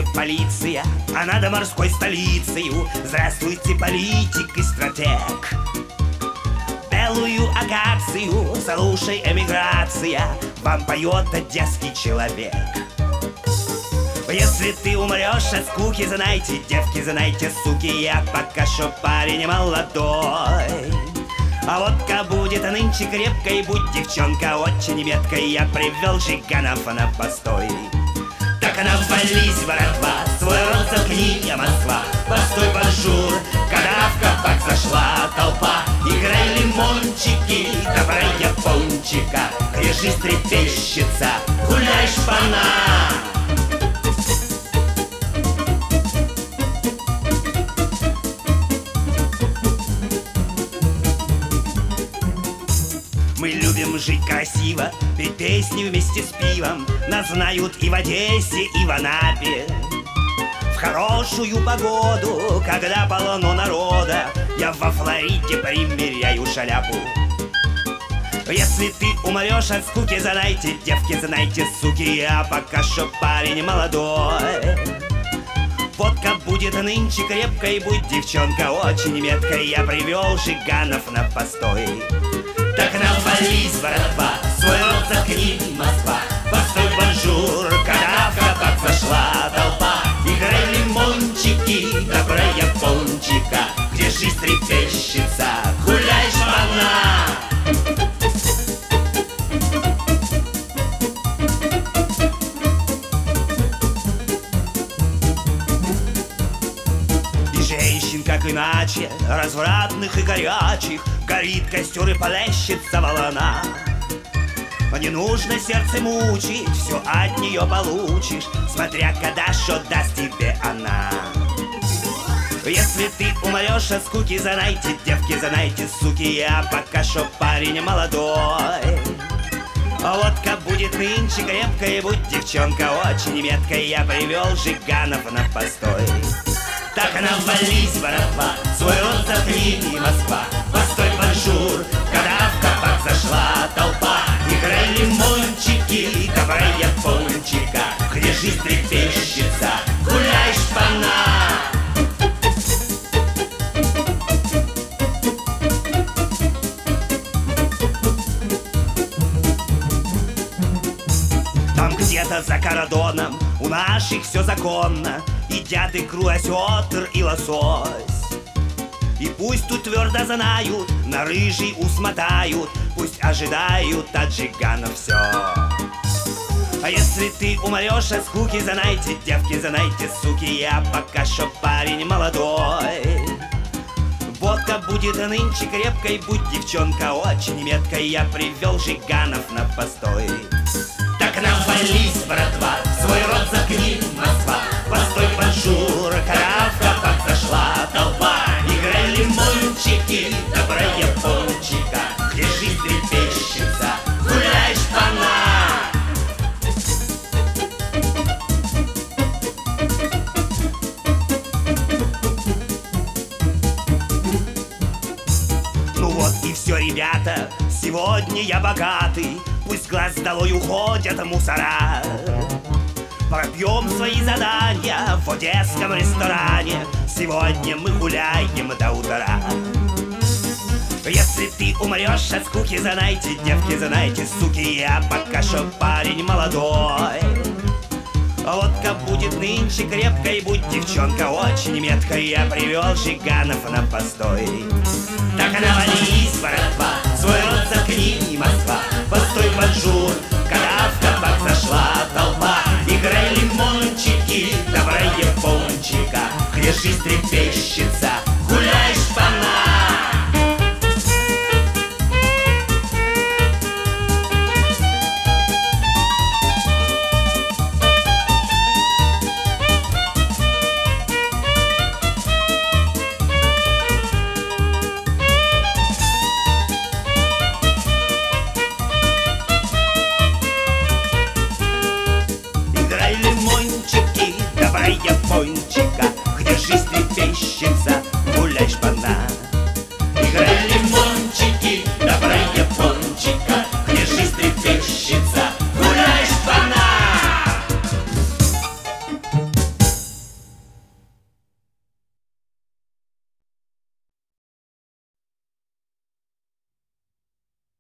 Здравствуйте, полиция, а над морской столицей. Здравствуйте, политик и стратег. Белую акацию, слушай, эмиграция, вам поет одесский человек. Если ты умрешь от скуки, знайте, девки, знайте, суки, я пока шо парень молодой. А водка будет нынче крепкой, будь девчонка очень меткой, я привел жиганов на постой. Так навались, братва, свой рот заткни, Москва. Постой, бонжур, когда в кабак зашла толпа. Играй лимончики, добрая пончика, где жизнь трепещется, гуляй, шпана. Мы любим жить красиво, петь песни вместе с пивом. Нас знают и в Одессе, и в Анапе. В хорошую погоду, когда полно народа, я во Флориде примеряю шляпу. Если ты умрешь от скуки, знайте, девки, знайте, суки, я пока шо парень молодой. Водка будет нынче крепкой, будь девчонка очень меткой, я привел жиганов на постой. Так навались, братва, свой рот заткни, Москва. Постой, бонжур, когда в кабак зашла толпа. Играй лимончики, добрая пончика, где жизнь трепещется, гуляй, шпана. И женщин, как иначе, развратных и горячих, горит костер и полещется волна. Не нужно сердце мучить, все от нее получишь, смотря когда что даст тебе она. Если ты умрешь от скуки, знайте, девки, знайте, суки, я пока шо парень молодой. А водка будет нынче крепкой, будь девчонка очень меткой, я привел жиганов на постой. Так навались, братва, свой рот заткни, Москва. Постой, бонжур, когда в кабак зашла толпа. Играй лимончики, добрая пончика, где жизнь трепещется, гуляй, шпана. Там где-то за кордоном у наших все законно, едят икру, осетр и лосось. И пусть тут твердо знают, на рыжий ус мотают, пусть ожидают от жиганов все. А если ты умрешь от скуки, знайте, девки, знайте, суки, я пока шо парень молодой. Водка будет нынче крепкой, будь девчонка очень меткой, я привел жиганов на постой. Так навались, братва, свой рот заткни, Москва. Постой, бонжур, когда в кабак зашла толпа. Играй лимончики, добрая пончика, где жизнь трепещется, гуляй, шпана. Ну вот и все, ребята, сегодня я богатый, пусть глаз долой уходят мусора. Пропьем свои задания в одесском ресторане, сегодня мы гуляем до утра. Если ты умрешь от скуки, знайте, девки, знайте, суки, я пока шо парень молодой. Водка будет нынче крепкой, будь девчонка очень меткой, я привел жиганов на постой. Так навались, братва, свой рот заткни, Москва. Постой, бонжур, когда в кабак зашла толпа. Играй лимончики, добрая пончика, где жизнь трепещется, гуляй, шпана. Играй лимончики, добрая пончика,